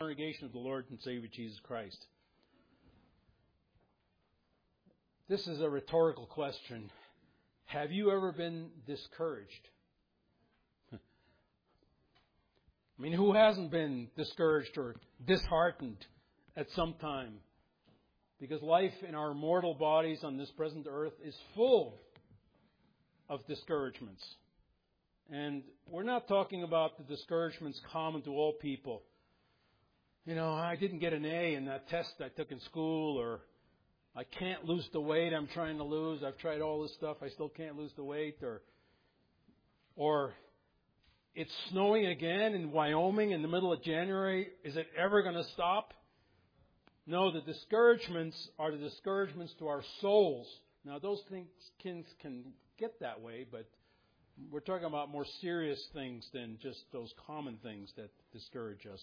congregation of the Lord and Savior Jesus Christ. This is a rhetorical question. Have you ever been discouraged? I mean, who hasn't been discouraged or disheartened at some time? Because life in our mortal bodies on this present earth is full of discouragements. And we're not talking about the discouragements common to all people. You know, I didn't get an A in that test I took in school, or I can't lose the weight I'm trying to lose. I've tried all this stuff. I still can't lose the weight. Or it's snowing again in Wyoming in the middle of January. Is it ever going to stop? No, the discouragements are the discouragements to our souls. Now, those things can get that way, but we're talking about more serious things than just those common things that discourage us.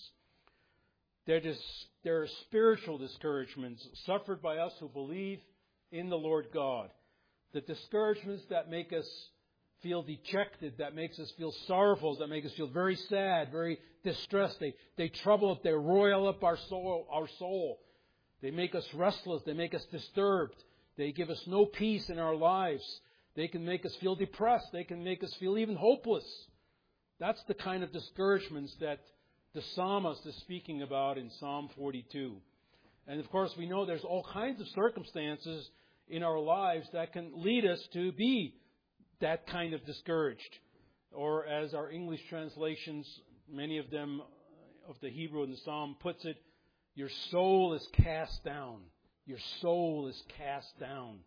There are spiritual discouragements suffered by us who believe in the Lord God. The discouragements that make us feel dejected, that makes us feel sorrowful, that make us feel very sad, very distressed. They trouble up, they roil up our soul. They make us restless, they make us disturbed. They give us no peace in our lives. They can make us feel depressed. They can make us feel even hopeless. That's the kind of discouragements that the psalmist is speaking about in Psalm 42. And of course, we know there's all kinds of circumstances in our lives that can lead us to be that kind of discouraged. Or as our English translations, many of them of the Hebrew in the Psalm puts it, your soul is cast down. Your soul is cast down.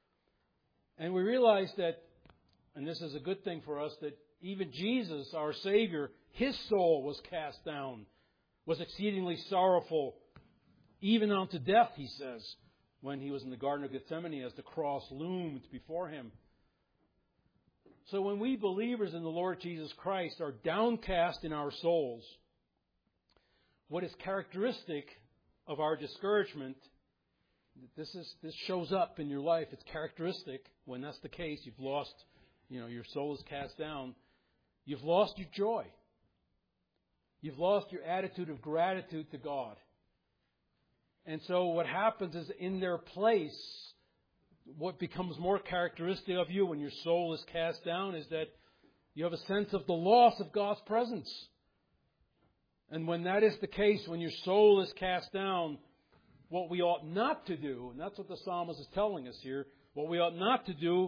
And we realize that, and this is a good thing for us, that even Jesus, our Savior, His soul was cast down, was exceedingly sorrowful, even unto death, He says, when He was in the Garden of Gethsemane as the cross loomed before Him. So when we believers in the Lord Jesus Christ are downcast in our souls, what is characteristic of our discouragement, this shows up in your life. It's characteristic. When that's the case, you've lost, your soul is cast down. You've lost your joy. You've lost your attitude of gratitude to God. And so what happens is in their place, what becomes more characteristic of you when your soul is cast down is that you have a sense of the loss of God's presence. And when that is the case, when your soul is cast down, what we ought not to do, and that's what the psalmist is telling us here, what we ought not to do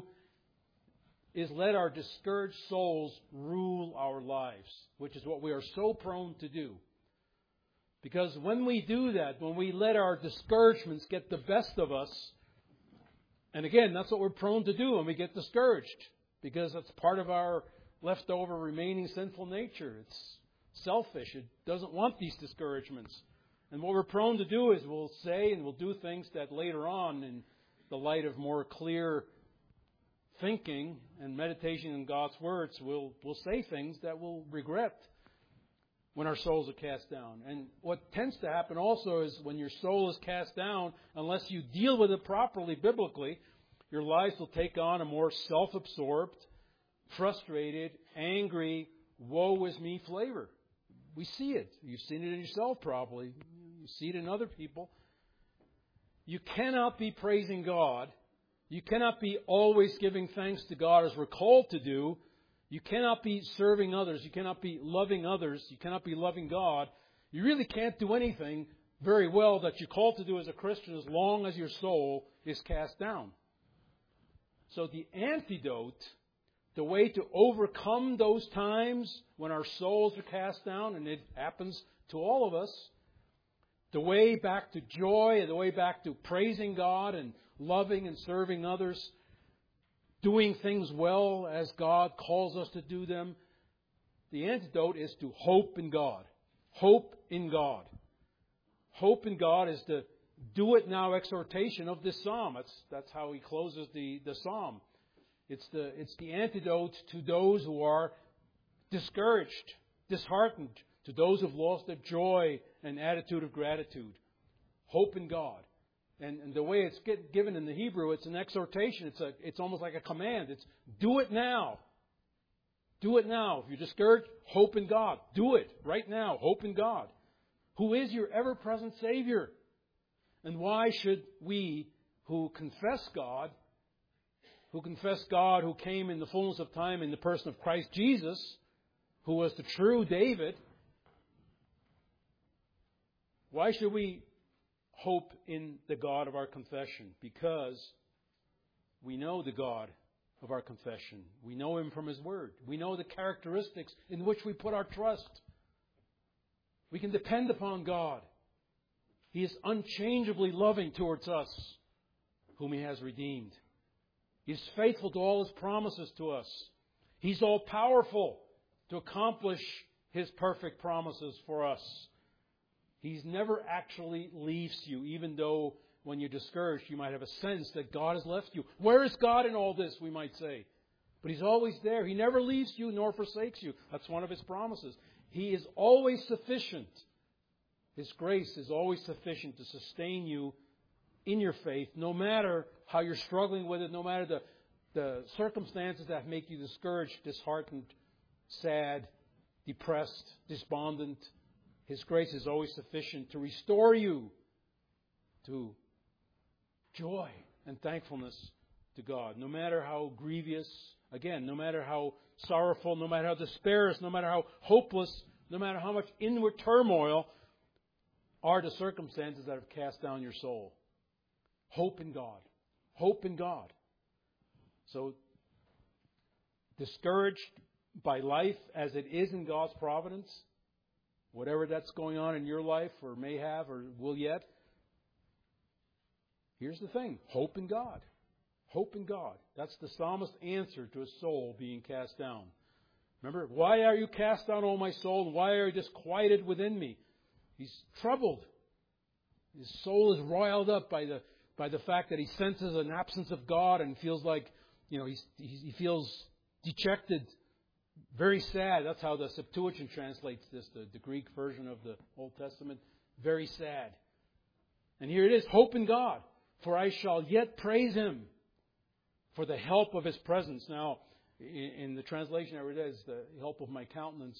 is let our discouraged souls rule our lives, which is what we are so prone to do. Because when we do that, when we let our discouragements get the best of us, and again, that's what we're prone to do when we get discouraged, because that's part of our leftover remaining sinful nature. It's selfish. It doesn't want these discouragements. And what we're prone to do is we'll say and we'll do things that later on, in the light of more clear thinking and meditation in God's words, we'll say things that we'll regret when our souls are cast down. And what tends to happen also is when your soul is cast down, unless you deal with it properly biblically, your lives will take on a more self-absorbed, frustrated, angry, woe is me flavor. We see it. You've seen it in yourself probably. You see it in other people. You cannot be praising God. You cannot be always giving thanks to God as we're called to do. You cannot be serving others. You cannot be loving others. You cannot be loving God. You really can't do anything very well that you're called to do as a Christian as long as your soul is cast down. So the antidote, the way to overcome those times when our souls are cast down, and it happens to all of us, the way back to joy, the way back to praising God and loving and serving others, doing things well as God calls us to do them, the antidote is to hope in God. Hope in God. Hope in God is the do it now exhortation of this psalm. That's how he closes the psalm. It's the antidote to those who are discouraged, disheartened, to those who have lost their joy and attitude of gratitude. Hope in God. And the way it's given in the Hebrew, it's an exhortation. It's almost like a command. It's do it now. Do it now. If you're discouraged, hope in God. Do it right now. Hope in God. who is your ever-present Savior. And why should we who confess God who came in the fullness of time in the person of Christ Jesus, who was the true David, why should we hope in the God of our confession? Because we know the God of our confession. We know Him from His Word. We know the characteristics in which we put our trust. We can depend upon God. He is unchangeably loving towards us, whom He has redeemed. He is faithful to all His promises to us. He's all powerful to accomplish His perfect promises for us. He's never actually leaves you, even though when you're discouraged, you might have a sense that God has left you. Where is God in all this, we might say? But He's always there. He never leaves you nor forsakes you. That's one of His promises. He is always sufficient. His grace is always sufficient to sustain you in your faith, no matter how you're struggling with it, no matter the circumstances that make you discouraged, disheartened, sad, depressed, despondent. His grace is always sufficient to restore you to joy and thankfulness to God. No matter how grievous, again, no matter how sorrowful, no matter how despairous, no matter how hopeless, no matter how much inward turmoil are the circumstances that have cast down your soul. Hope in God. Hope in God. So, discouraged by life as it is in God's providence, whatever that's going on in your life or may have or will yet, here's the thing. Hope in God. Hope in God. That's the psalmist's answer to his soul being cast down. Remember, why are you cast down, O my soul? And why are you disquieted within me? He's troubled. His soul is riled up by the fact that he senses an absence of God and feels like, he feels dejected, very sad. That's how the Septuagint translates this, the Greek version of the Old Testament. Very sad. And here it is, hope in God, for I shall yet praise Him for the help of His presence. Now, in the translation I read, it is the help of my countenance.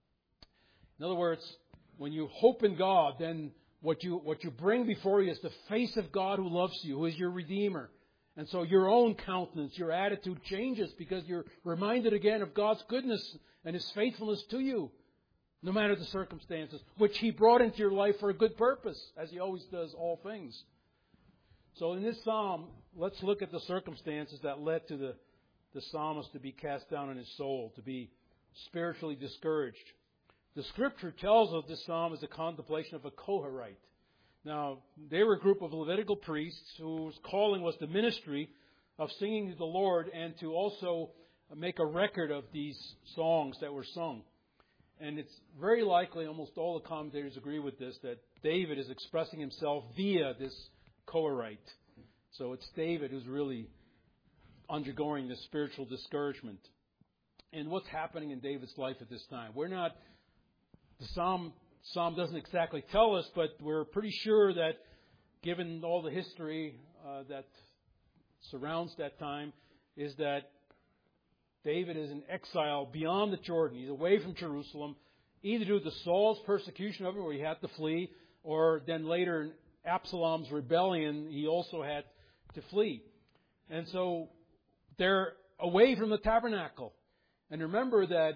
In other words, when you hope in God, then what you bring before you is the face of God who loves you, who is your Redeemer. And so your own countenance, your attitude changes because you're reminded again of God's goodness and His faithfulness to you, no matter the circumstances, which He brought into your life for a good purpose, as He always does all things. So in this psalm, let's look at the circumstances that led to the psalmist to be cast down in his soul, to be spiritually discouraged. The Scripture tells us this psalm is a contemplation of a Koharite. Now, they were a group of Levitical priests whose calling was the ministry of singing to the Lord and to also make a record of these songs that were sung. And it's very likely, almost all the commentators agree with this, that David is expressing himself via this Koharite. So it's David who's really undergoing this spiritual discouragement. And what's happening in David's life at this time? The Psalm doesn't exactly tell us, but we're pretty sure that given all the history that surrounds that time, is that David is in exile beyond the Jordan. He's away from Jerusalem, either due to Saul's persecution of it, where he had to flee, or then later in Absalom's rebellion, he also had to flee. And so they're away from the tabernacle. And remember that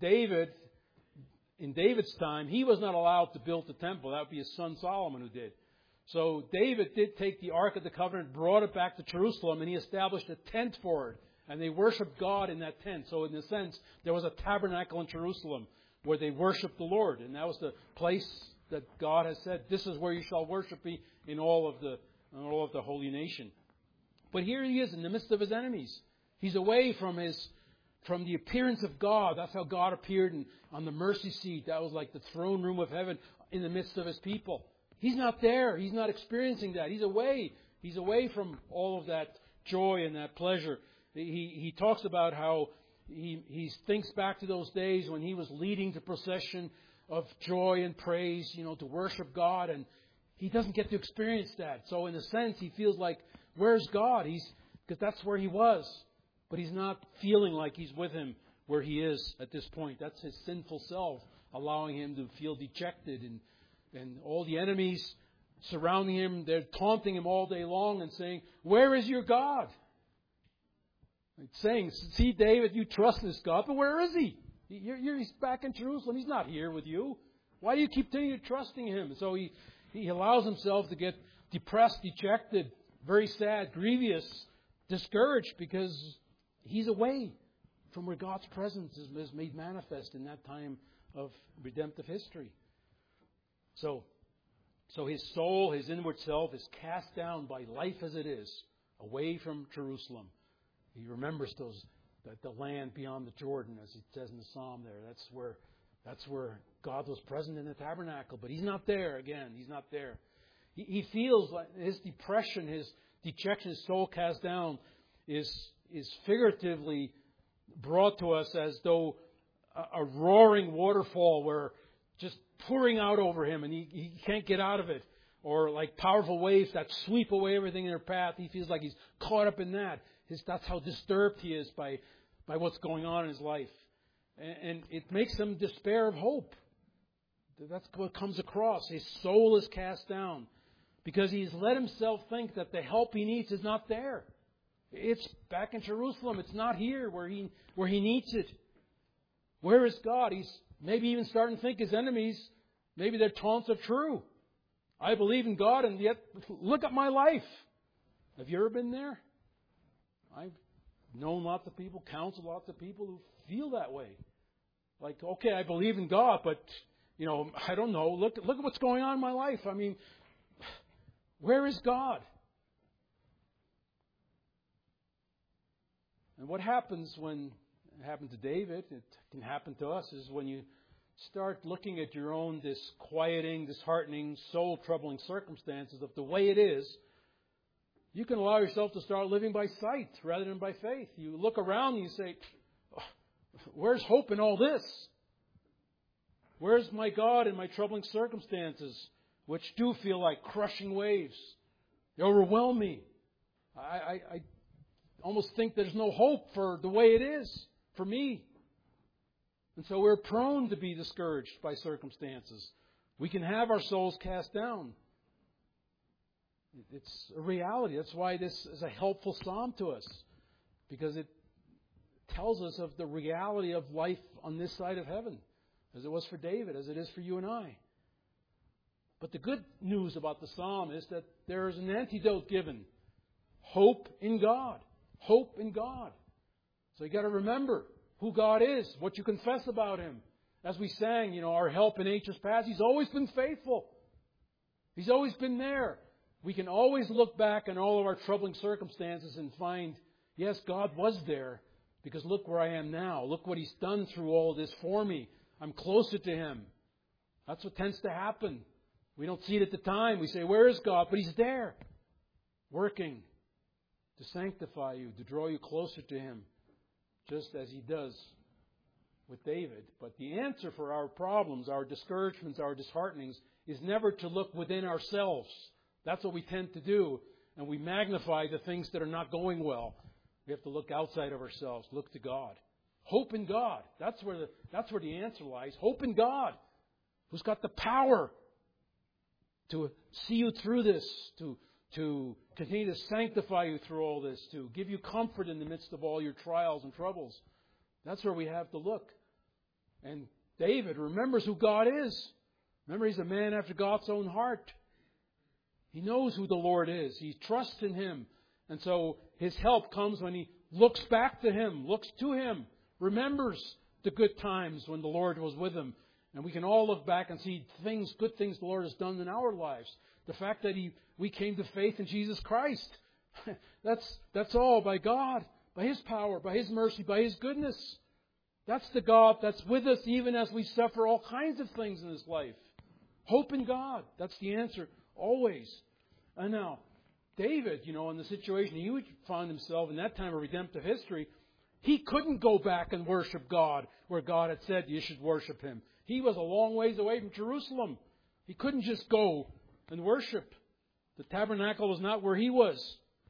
in David's time, he was not allowed to build the temple. That would be his son Solomon who did. So David did take the Ark of the Covenant, brought it back to Jerusalem, and he established a tent for it. And they worshiped God in that tent. So in a sense, there was a tabernacle in Jerusalem where they worshiped the Lord. And that was the place that God has said, this is where you shall worship me in all of the holy nation. But here he is in the midst of his enemies. He's away from the appearance of God. That's how God appeared on the mercy seat. That was like the throne room of heaven in the midst of His people. He's not there. He's not experiencing that. He's away. He's away from all of that joy and that pleasure. He talks about how he thinks back to those days when he was leading the procession of joy and praise, to worship God, and he doesn't get to experience that. So in a sense, he feels like, where's God? Because that's where he was. But he's not feeling like He's with him where he is at this point. That's his sinful self allowing him to feel dejected And all the enemies surrounding him, they're taunting him all day long and saying, "Where is your God?" Saying, "See, David, you trust this God, but where is he? He's back in Jerusalem. He's not here with you. Why do you keep trusting him?" And so he allows himself to get depressed, dejected, very sad, grievous, discouraged, because he's away from where God's presence is made manifest in that time of redemptive history. So his soul, his inward self, is cast down by life as it is, away from Jerusalem. He remembers the land beyond the Jordan, as it says in the Psalm there. That's where God was present in the tabernacle, but he's not there again. He's not there. He feels like his depression, his dejection, his soul cast down is figuratively brought to us as though a roaring waterfall where just pouring out over him and he can't get out of it. Or like powerful waves that sweep away everything in their path. He feels like he's caught up in that. That's how disturbed he is by what's going on in his life. And it makes him despair of hope. That's what comes across. His soul is cast down because he's let himself think that the help he needs is not there. It's back in Jerusalem. It's not here where he needs it. Where is God? He's maybe even starting to think his enemies, maybe their taunts are true. I believe in God, and yet look at my life. Have you ever been there? I've known lots of people, counseled lots of people who feel that way. Like, okay, I believe in God, but, I don't know. Look at what's going on in my life. I mean, where is God? And what happens when it happened to David, it can happen to us, is when you start looking at your own disquieting, disheartening, soul-troubling circumstances of the way it is, you can allow yourself to start living by sight rather than by faith. You look around and you say, where's hope in all this? Where's my God in my troubling circumstances, which do feel like crushing waves? They overwhelm me. I almost think there's no hope for the way it is for me. And so we're prone to be discouraged by circumstances. We can have our souls cast down. It's a reality. That's why this is a helpful psalm to us, because it tells us of the reality of life on this side of heaven, as it was for David, as it is for you and I. But the good news about the psalm is that there is an antidote given. Hope in God. Hope in God. So you've got to remember who God is, what you confess about Him. As we sang, our help in ages past, He's always been faithful. He's always been there. We can always look back on all of our troubling circumstances and find, yes, God was there, because look where I am now. Look what He's done through all this for me. I'm closer to Him. That's what tends to happen. We don't see it at the time. We say, where is God? But He's there, working to sanctify you, to draw you closer to Him, just as He does with David. But the answer for our problems, our discouragements, our disheartenings, is never to look within ourselves. That's what we tend to do, and we magnify the things that are not going well. We have to look outside of ourselves, look to God. Hope in God. That's where the answer lies. Hope in God, who's got the power to see you through this, to continue to sanctify you through all this, to give you comfort in the midst of all your trials and troubles. That's where we have to look. And David remembers who God is. Remember, he's a man after God's own heart. He knows who the Lord is. He trusts in Him. And so his help comes when he looks back to Him, looks to Him, remembers the good times when the Lord was with him. And we can all look back and see good things the Lord has done in our lives. The fact that we came to faith in Jesus Christ. That's all by God, by His power, by His mercy, by His goodness. That's the God that's with us even as we suffer all kinds of things in this life. Hope in God. That's the answer. Always. And now, David, in the situation he found himself in that time of redemptive history, he couldn't go back and worship God where God had said you should worship Him. He was a long ways away from Jerusalem. He couldn't just go and worship. The tabernacle was not where he was.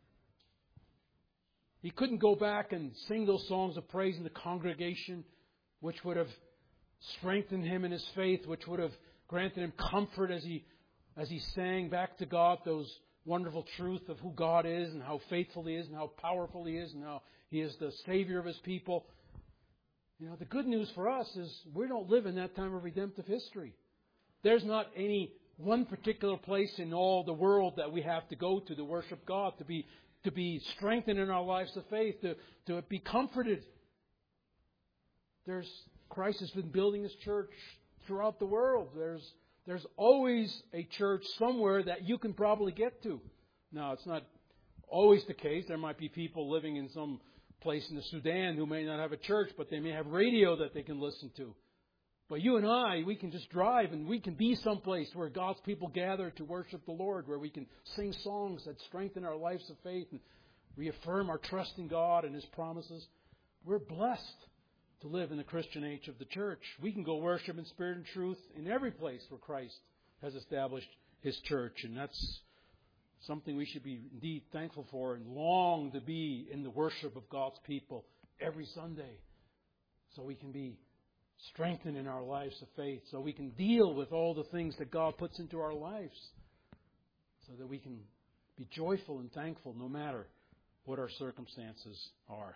He couldn't go back and sing those songs of praise in the congregation, which would have strengthened him in his faith, which would have granted him comfort as he sang back to God those wonderful truths of who God is and how faithful He is and how powerful He is and how He is the Savior of His people. The good news for us is we don't live in that time of redemptive history. There's not any one particular place in all the world that we have to go to worship God, to be strengthened in our lives of faith, to be comforted. Christ has been building His church throughout the world. There's always a church somewhere that you can probably get to. Now, it's not always the case. There might be people living in some place in the Sudan who may not have a church, but they may have radio that they can listen to. But you and I, we can just drive and we can be someplace where God's people gather to worship the Lord, where we can sing songs that strengthen our lives of faith and reaffirm our trust in God and His promises. We're blessed to live in the Christian age of the church. We can go worship in spirit and truth in every place where Christ has established His church. And that's something we should be indeed thankful for and long to be in the worship of God's people every Sunday, so we can be strengthened in our lives of faith, so we can deal with all the things that God puts into our lives, so that we can be joyful and thankful no matter what our circumstances are.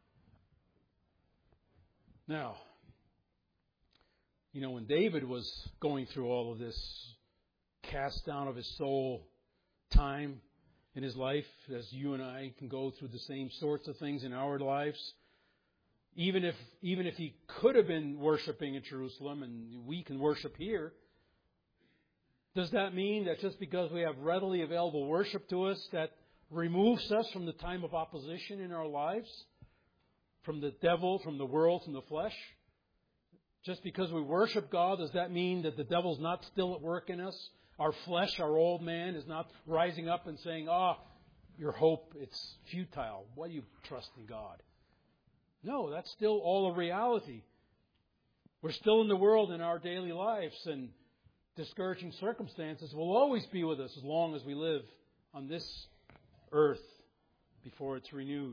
Now, when David was going through all of this cast down of his soul time in his life, as you and I can go through the same sorts of things in our lives, even if he could have been worshiping in Jerusalem and we can worship here, does that mean that just because we have readily available worship to us, that removes us from the time of opposition in our lives? From the devil, from the world, from the flesh? Just because we worship God, does that mean that the devil's not still at work in us? Our flesh, our old man, is not rising up and saying, your hope, it's futile. Why do you trust in God? No, that's still all a reality. We're still in the world in our daily lives, and discouraging circumstances will always be with us as long as we live on this earth before it's renewed.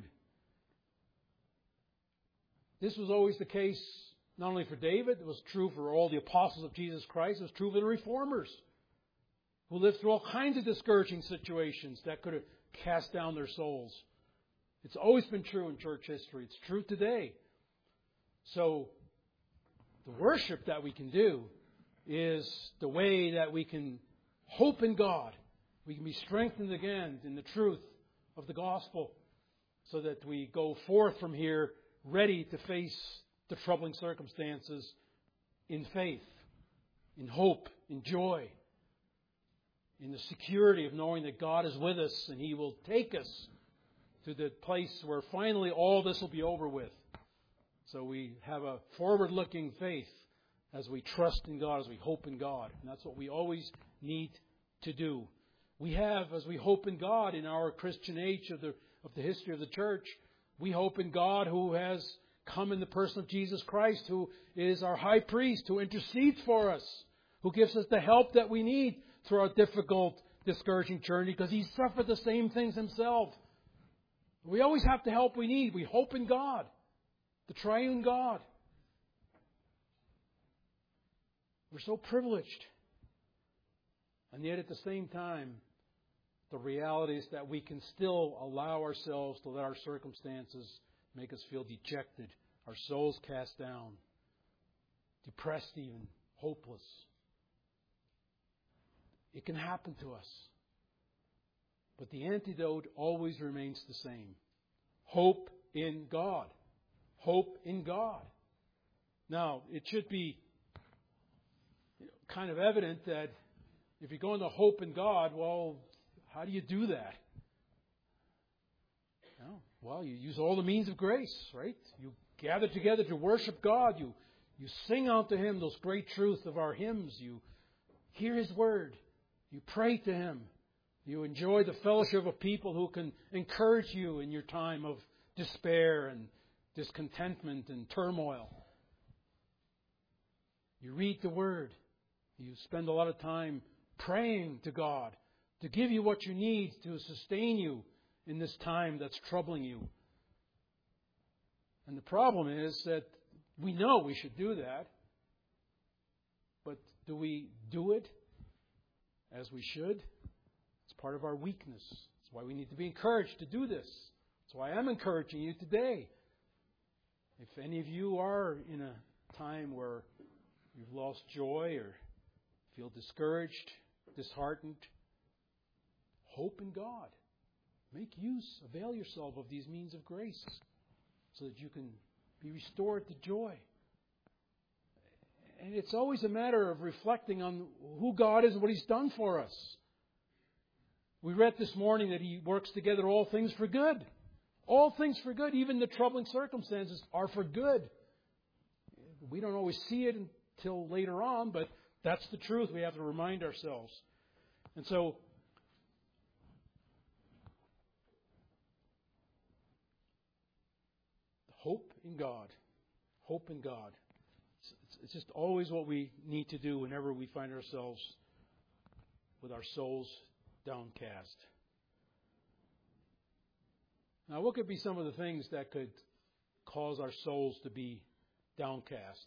This was always the case not only for David, it was true for all the apostles of Jesus Christ, it was true for the reformers who lived through all kinds of discouraging situations that could have cast down their souls. It's always been true in church history. It's true today. So the worship that we can do is the way that we can hope in God. We can be strengthened again in the truth of the gospel, so that we go forth from here ready to face the troubling circumstances in faith, in hope, in joy, in the security of knowing that God is with us and He will take us to the place where finally all this will be over with. So we have a forward-looking faith as we trust in God, as we hope in God. And that's what we always need to do. We have, as we hope in God in our Christian age of the history of the church, we hope in God who has come in the person of Jesus Christ, who is our high priest, who intercedes for us, who gives us the help that we need through our difficult, discouraging journey, because He suffered the same things Himself. We always have the help we need. We hope in God, the triune God. We're so privileged. And yet at the same time, the reality is that we can still allow ourselves to let our circumstances make us feel dejected, our souls cast down, depressed even, hopeless. It can happen to us. But the antidote always remains the same. Hope in God. Hope in God. Now, it should be kind of evident that if you're going to hope in God, well, how do you do that? Well, you use all the means of grace, right? You gather together to worship God. You sing out to Him those great truths of our hymns. You hear His Word. You pray to Him. You enjoy the fellowship of people who can encourage you in your time of despair and discontentment and turmoil. You read the Word. You spend a lot of time praying to God to give you what you need to sustain you in this time that's troubling you. And the problem is that we know we should do that, but Do we do it as we should? It's part of our weakness. That's why we need to be encouraged to do this. That's why I'm encouraging you today. If any of you are in a time where you've lost joy or feel discouraged, disheartened, hope in God. Make use, avail yourself of these means of grace so that you can be restored to joy. And it's always a matter of reflecting on who God is and what He's done for us. We read this morning that He works together all things for good. All things for good, even the troubling circumstances, are for good. We don't always see it until later on, but that's the truth. We have to remind ourselves. And so, hope in God. Hope in God. It's just always what we need to do whenever we find ourselves with our souls downcast. Now, what could be some of the things that could cause our souls to be downcast?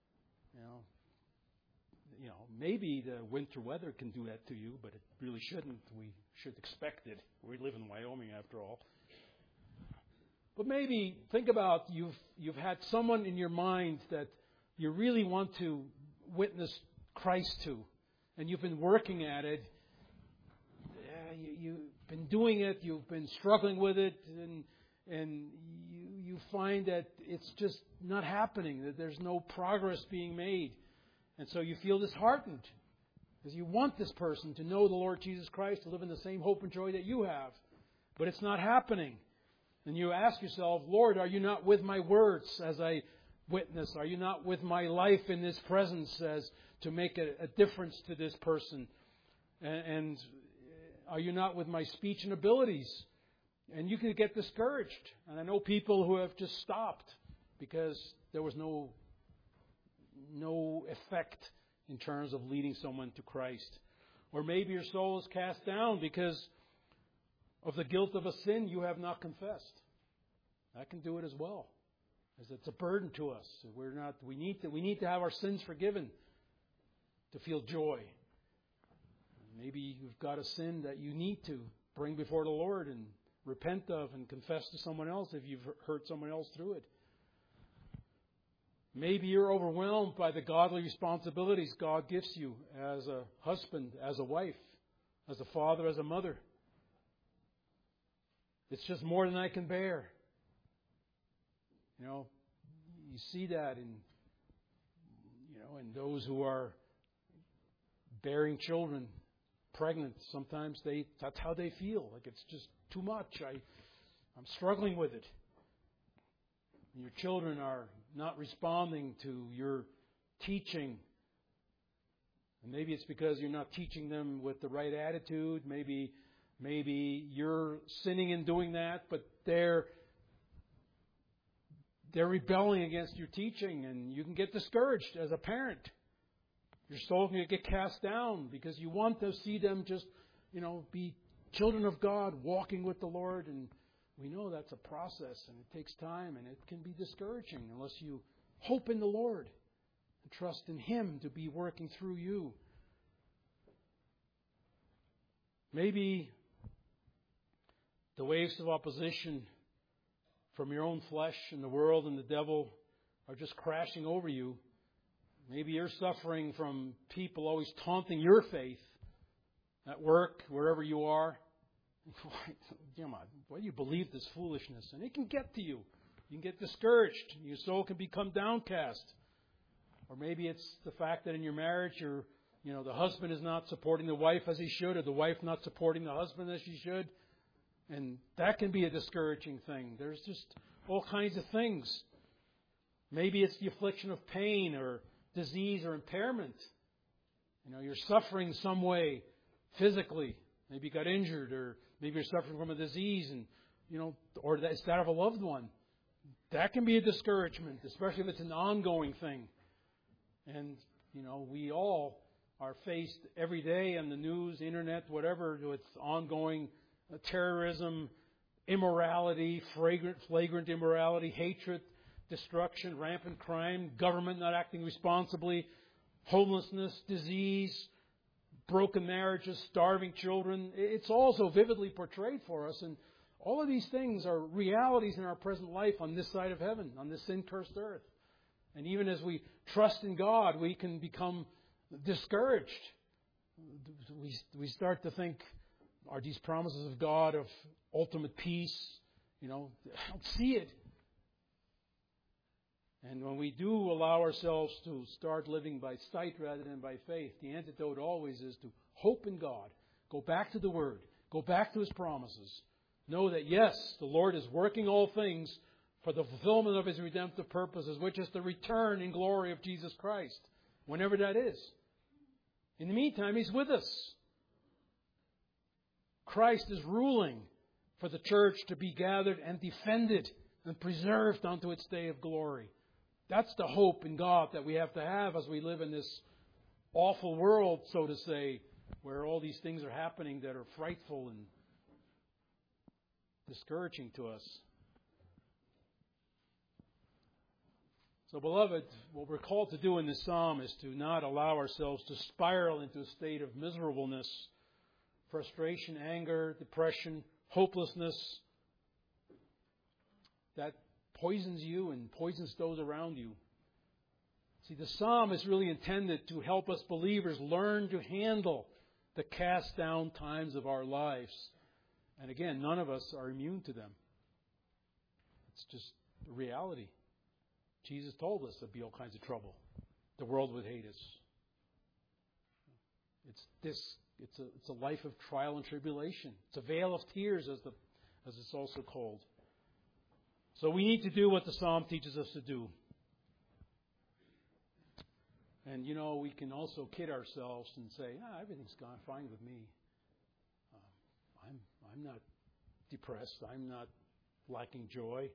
Maybe the winter weather can do that to you, but it really shouldn't. We should expect it. We live in Wyoming, after all. But maybe think about you've had someone in your mind that you really want to witness Christ to, and you've been working at it. You've been doing it. You've been struggling with it, and you find that it's just not happening. That there's no progress being made, and so you feel disheartened because you want this person to know the Lord Jesus Christ, to live in the same hope and joy that you have, but it's not happening. And you ask yourself, Lord, are you not with my words as I witness? Are you not with my life in this presence as to make a difference to this person? And are you not with my speech and abilities? And you can get discouraged. And I know people who have just stopped because there was no effect in terms of leading someone to Christ. Or maybe your soul is cast down because of the guilt of a sin you have not confessed. That can do it as well, as it's a burden to us. We need to have our sins forgiven to feel joy. Maybe you've got a sin that you need to bring before the Lord and repent of and confess to someone else if you've hurt someone else through it. Maybe you're overwhelmed by the godly responsibilities God gives you as a husband, as a wife, as a father, as a mother. It's just more than I can bear. You see that in those who are bearing children, pregnant. Sometimes that's how they feel. Like it's just too much. I'm struggling with it. And your children are not responding to your teaching. And maybe it's because you're not teaching them with the right attitude. Maybe you're sinning in doing that, but they're rebelling against your teaching, and you can get discouraged as a parent. Your soul can get cast down because you want to see them just, be children of God, walking with the Lord. And we know that's a process, and it takes time, and it can be discouraging unless you hope in the Lord and trust in Him to be working through you. Maybe the waves of opposition from your own flesh and the world and the devil are just crashing over you. Maybe you're suffering from people always taunting your faith at work, wherever you are. Why do you believe this foolishness? And it can get to you. You can get discouraged. Your soul can become downcast. Or maybe it's the fact that in your marriage, the husband is not supporting the wife as he should, or the wife not supporting the husband as she should. And that can be a discouraging thing. There's just all kinds of things. Maybe it's the affliction of pain or disease or impairment. You're suffering some way physically. Maybe you got injured, or maybe you're suffering from a disease, and or it's that of a loved one. That can be a discouragement, especially if it's an ongoing thing. And we all are faced every day on the news, internet, whatever, with ongoing terrorism, immorality, flagrant immorality, hatred, destruction, rampant crime, government not acting responsibly, homelessness, disease, broken marriages, starving children. It's all so vividly portrayed for us. And all of these things are realities in our present life on this side of heaven, on this sin-cursed earth. And even as we trust in God, we can become discouraged. We start to think, are these promises of God of ultimate peace? I don't see it. And when we do allow ourselves to start living by sight rather than by faith, the antidote always is to hope in God. Go back to the Word. Go back to His promises. Know that, yes, the Lord is working all things for the fulfillment of His redemptive purposes, which is the return in glory of Jesus Christ, whenever that is. In the meantime, He's with us. Christ is ruling for the church to be gathered and defended and preserved unto its day of glory. That's the hope in God that we have to have as we live in this awful world, so to say, where all these things are happening that are frightful and discouraging to us. So, beloved, what we're called to do in this psalm is to not allow ourselves to spiral into a state of miserableness, frustration, anger, depression, hopelessness that poisons you and poisons those around you. See, the psalm is really intended to help us believers learn to handle the cast down times of our lives. And again, none of us are immune to them. It's just the reality. Jesus told us there'd be all kinds of trouble. The world would hate us. It's a life of trial and tribulation. It's a vale of tears, as it's also called. So we need to do what the psalm teaches us to do. And we can also kid ourselves and say, everything's gone fine with me. I'm not depressed. I'm not lacking joy.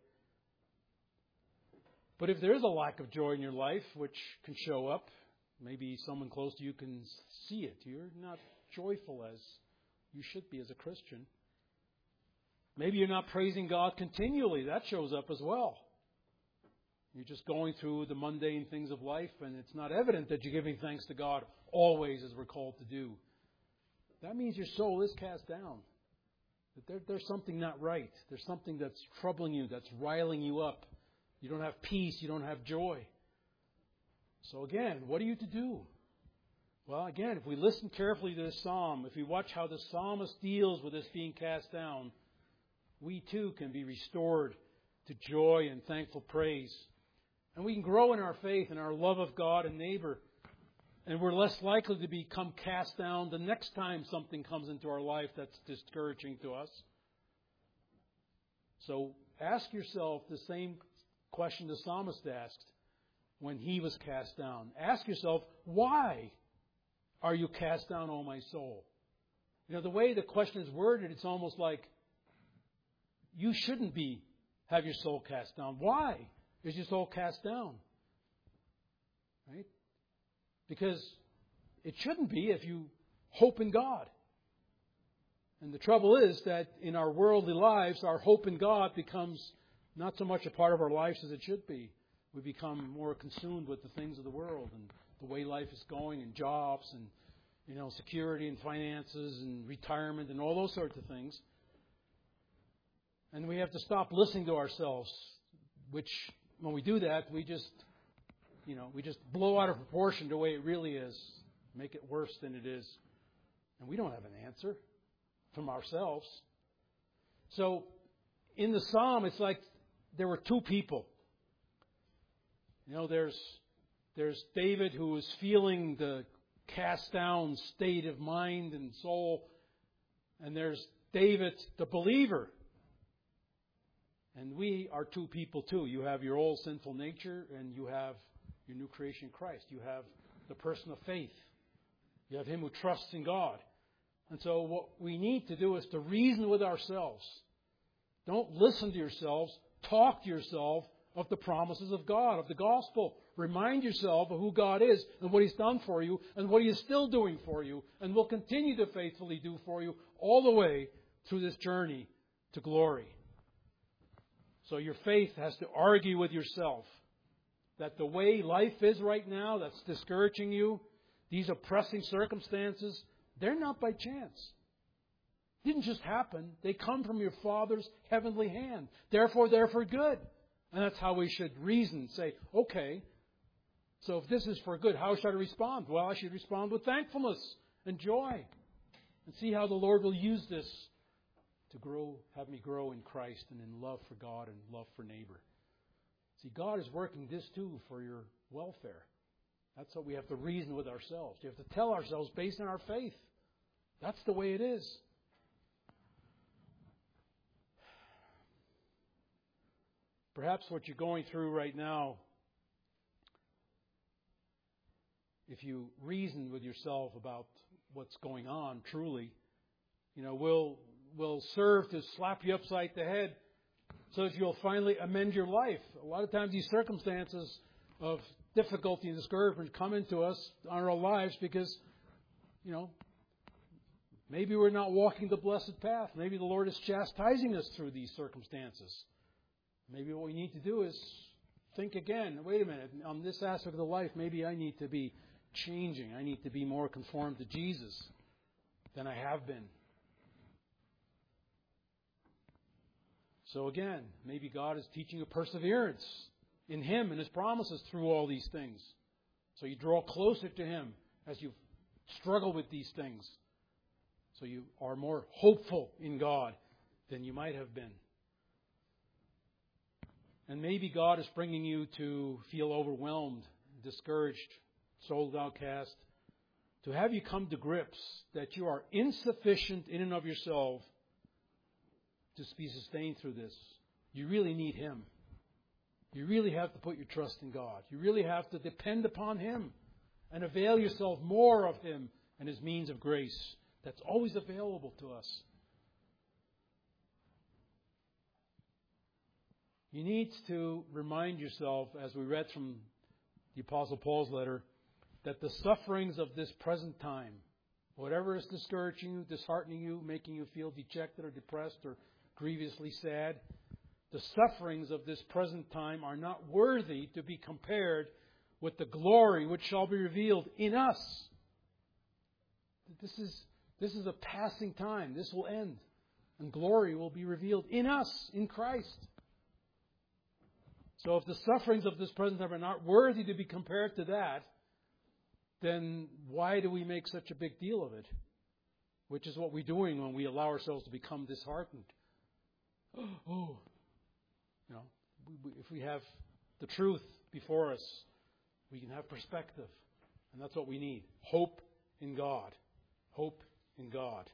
But if there is a lack of joy in your life, which can show up, maybe someone close to you can see it. You're not joyful as you should be as a Christian. Maybe you're not praising God continually. That shows up as well. You're just going through the mundane things of life, and it's not evident that you're giving thanks to God always, as we're called to do. That means your soul is cast down. That there's something not right. There's something that's troubling you, that's riling you up. You don't have peace. You don't have joy. So again, what are you to do? Well, again, if we listen carefully to this psalm, if we watch how the psalmist deals with this being cast down, we too can be restored to joy and thankful praise. And we can grow in our faith and our love of God and neighbor. And we're less likely to become cast down the next time something comes into our life that's discouraging to us. So ask yourself the same question the psalmist asked when he was cast down. Ask yourself, why are you cast down, O my soul? The way the question is worded, it's almost like you shouldn't have your soul cast down. Why is your soul cast down? Right? Because it shouldn't be if you hope in God. And the trouble is that in our worldly lives, our hope in God becomes not so much a part of our lives as it should be. We become more consumed with the things of the world and the way life is going, and jobs and security and finances and retirement and all those sorts of things. And we have to stop listening to ourselves, which when we do that, we just blow out of proportion the way it really is, make it worse than it is. And we don't have an answer from ourselves. So in the psalm, it's like there were two people. There's David, who is feeling the cast down state of mind and soul. And there's David, the believer. And we are two people too. You have your old sinful nature, and you have your new creation in Christ. You have the person of faith. You have him who trusts in God. And so what we need to do is to reason with ourselves. Don't listen to yourselves. Talk to yourself of the promises of God, of the gospel. Remind yourself of who God is and what He's done for you and what He is still doing for you and will continue to faithfully do for you all the way through this journey to glory. So your faith has to argue with yourself. that the way life is right now that's discouraging you, these oppressing circumstances, they're not by chance. It didn't just happen. They come from your Father's heavenly hand. Therefore, they're for good. And that's how we should reason. Say, okay, so if this is for good, how should I respond? Well, I should respond with thankfulness and joy. And see how the Lord will use this to have me grow in Christ and in love for God and love for neighbor. See, God is working this too for your welfare. That's what we have to reason with ourselves. You have to tell ourselves based on our faith. That's the way it is. Perhaps what you're going through right now, if you reason with yourself about what's going on truly, will serve to slap you upside the head so that you'll finally amend your life. A lot of times these circumstances of difficulty and discouragement come into us on our lives because, maybe we're not walking the blessed path. Maybe the Lord is chastising us through these circumstances. Maybe what we need to do is think again. Wait a minute, on this aspect of the life, maybe I need to be changing. I need to be more conformed to Jesus than I have been. So again, maybe God is teaching you perseverance in Him and His promises through all these things. So you draw closer to Him as you struggle with these things. So you are more hopeful in God than you might have been. And maybe God is bringing you to feel overwhelmed, discouraged, soul downcast, to have you come to grips that you are insufficient in and of yourself to be sustained through this. You really need Him. You really have to put your trust in God. You really have to depend upon Him and avail yourself more of Him and His means of grace that's always available to us. You need to remind yourself, as we read from the Apostle Paul's letter, that the sufferings of this present time, whatever is discouraging you, disheartening you, making you feel dejected or depressed or grievously sad, the sufferings of this present time are not worthy to be compared with the glory which shall be revealed in us. This is a passing time. This will end. And glory will be revealed in us, in Christ. So if the sufferings of this present time are not worthy to be compared to that, then why do we make such a big deal of it? Which is what we're doing when we allow ourselves to become disheartened. If we have the truth before us, we can have perspective. And that's what we need. Hope in God. Hope in God.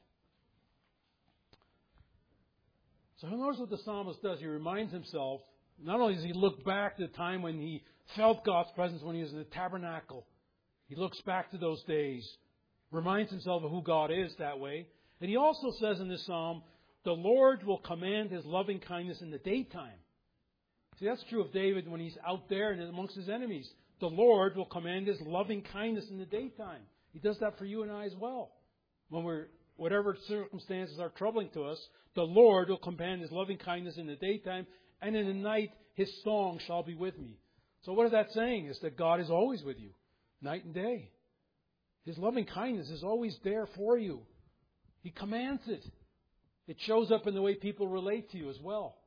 So notice what the psalmist does. He reminds himself, not only does he look back to the time when he felt God's presence when he was in the tabernacle. He looks back to those days, reminds himself of who God is that way. And he also says in this psalm, the Lord will command His loving kindness in the daytime. See, that's true of David when he's out there and amongst his enemies. The Lord will command His loving kindness in the daytime. He does that for you and I as well. When whatever circumstances are troubling to us, the Lord will command His loving kindness in the daytime, and in the night His song shall be with me. So what is that saying? Is that God is always with you, night and day. His loving kindness is always there for you. He commands it. It shows up in the way people relate to you as well.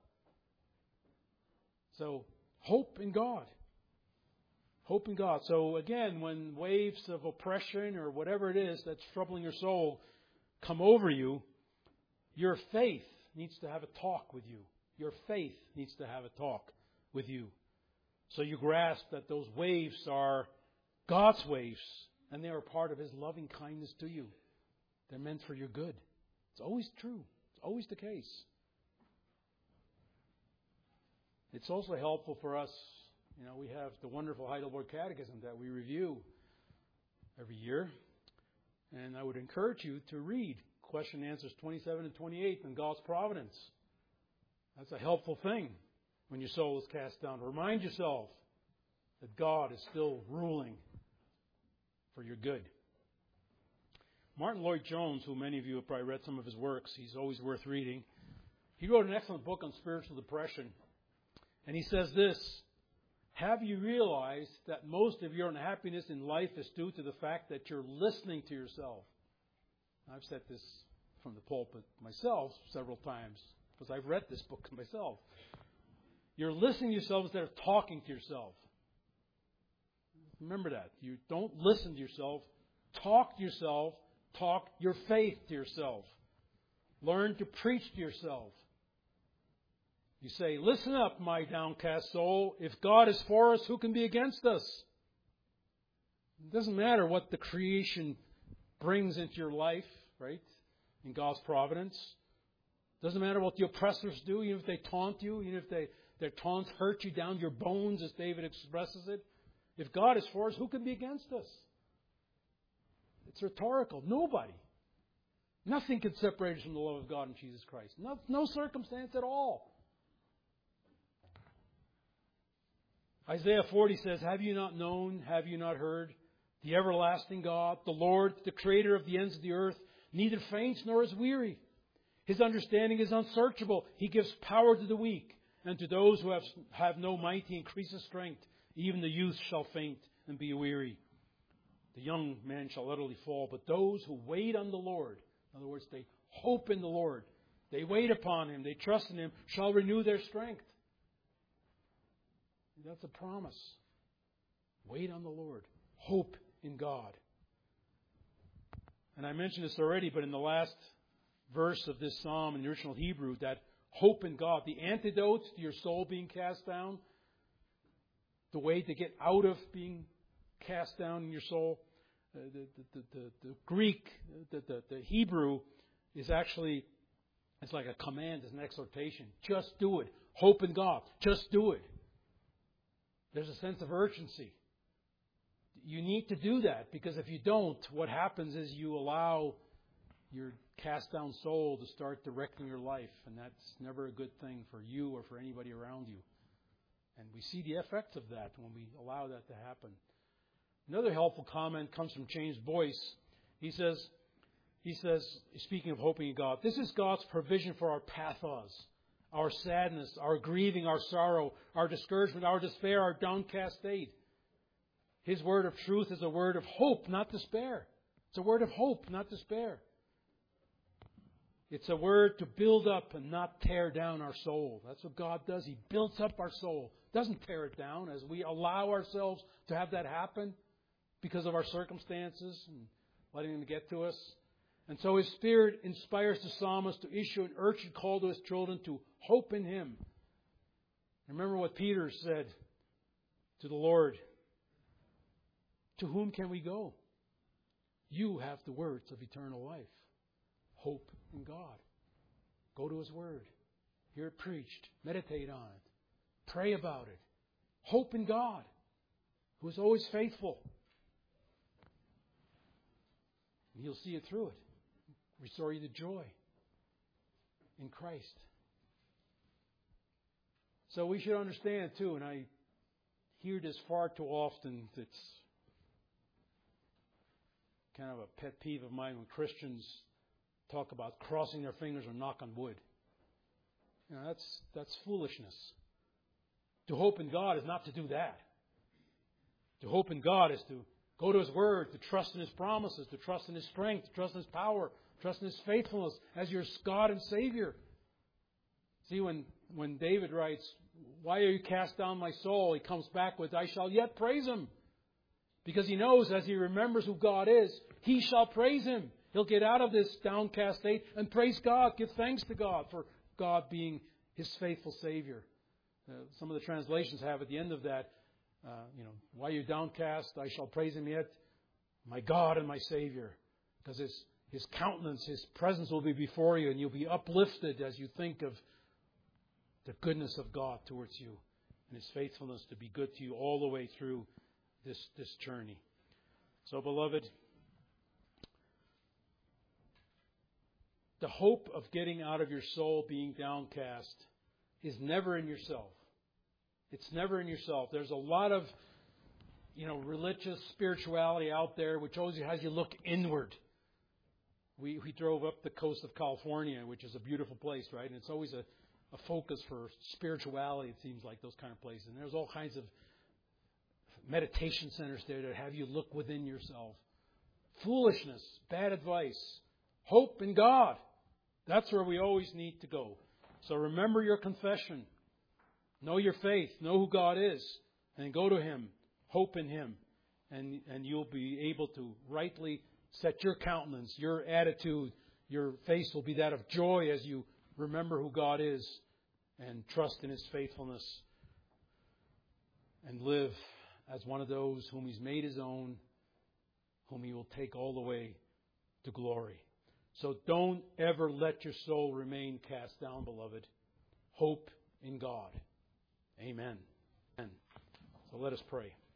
So, hope in God. Hope in God. So again, when waves of oppression or whatever it is that's troubling your soul come over you, your faith needs to have a talk with you. Your faith needs to have a talk with you. So you grasp that those waves are God's waves, and they are part of His loving kindness to you. They're meant for your good. It's always true. It's always the case. It's also helpful for us. We have the wonderful Heidelberg Catechism that we review every year. And I would encourage you to read question and answers 27 and 28 on God's providence. That's a helpful thing when your soul is cast down. Remind yourself that God is still ruling for your good. Martin Lloyd-Jones, who many of you have probably read some of his works, he's always worth reading. He wrote an excellent book on spiritual depression. And he says this, have you realized that most of your unhappiness in life is due to the fact that you're listening to yourself? I've said this from the pulpit myself several times because I've read this book myself. You're listening to yourself instead of talking to yourself. Remember that. You don't listen to yourself. Talk to yourself. Talk your faith to yourself. Learn to preach to yourself. You say, listen up, my downcast soul. If God is for us, who can be against us? It doesn't matter what the creation brings into your life, right? In God's providence. It doesn't matter what the oppressors do, even if they taunt you, even if their taunts hurt you down to your bones, as David expresses it. If God is for us, who can be against us? It's rhetorical. Nobody. Nothing can separate us from the love of God in Jesus Christ. No circumstance at all. Isaiah 40 says, have you not known, have you not heard? The everlasting God, the Lord, the creator of the ends of the earth, neither faints nor is weary. His understanding is unsearchable. He gives power to the weak, and to those who have no might he increases strength. Even the youth shall faint and be weary. The young man shall utterly fall. But those who wait on the Lord, in other words, they hope in the Lord, they wait upon Him, they trust in Him, shall renew their strength. That's a promise. Wait on the Lord. Hope in God. And I mentioned this already, but in the last verse of this psalm in the original Hebrew, that hope in God, the antidote to your soul being cast down, the way to get out of being cast down in your soul, the Greek, the Hebrew is actually, it's like a command, it's an exhortation. Just do it. Hope in God. Just do it. There's a sense of urgency. You need to do that, because if you don't, what happens is you allow your cast down soul to start directing your life, and that's never a good thing for you or for anybody around you. And we see the effects of that when we allow that to happen. Another helpful comment comes from James Boyce. He says, speaking of hoping in God, this is God's provision for our pathos, our sadness, our grieving, our sorrow, our discouragement, our despair, our downcast state. His word of truth is a word of hope, not despair. It's a word of hope, not despair. It's a word to build up and not tear down our soul. That's what God does. He builds up our soul, doesn't tear it down as we allow ourselves to have that happen because of our circumstances and letting them get to us. And so His Spirit inspires the psalmist to issue an urgent call to his children to hope in Him. Remember what Peter said to the Lord. To whom can we go? You have the words of eternal life. Hope in God. Go to His Word. Hear it preached. Meditate on it. Pray about it. Hope in God, who is always faithful. And He'll see you through it. Restore you to joy in Christ. So we should understand too, and I hear this far too often, it's kind of a pet peeve of mine when Christians talk about crossing their fingers or knock on wood. You know, that's foolishness. To hope in God is not to do that. To hope in God is to go to His Word, to trust in His promises, to trust in His strength, to trust in His power, trust in His faithfulness as your God and Savior. See, when David writes, why are you cast down, my soul? He comes back with, I shall yet praise Him. Because he knows as he remembers who God is, he shall praise Him. He'll get out of this downcast state and praise God, give thanks to God for God being his faithful Savior. Some of the translations have at the end of that, why are you downcast? I shall praise Him yet, my God and my Savior. Because His countenance, His presence will be before you, and you'll be uplifted as you think of the goodness of God towards you and His faithfulness to be good to you all the way through this journey. So, beloved, the hope of getting out of your soul being downcast is never in yourself. It's never in yourself. There's a lot of, religious spirituality out there which always has you look inward. We drove up the coast of California, which is a beautiful place, right? And it's always a focus for spirituality, it seems like, those kind of places. And there's all kinds of meditation centers there that have you look within yourself. Foolishness, bad advice. Hope in God. That's where we always need to go. So remember your confession. Know your faith. Know who God is. And go to Him. Hope in Him. And you'll be able to rightly set your countenance, your attitude, your face will be that of joy as you remember who God is and trust in His faithfulness and live as one of those whom He's made His own, whom He will take all the way to glory. So don't ever let your soul remain cast down, beloved. Hope in God. Amen. So let us pray.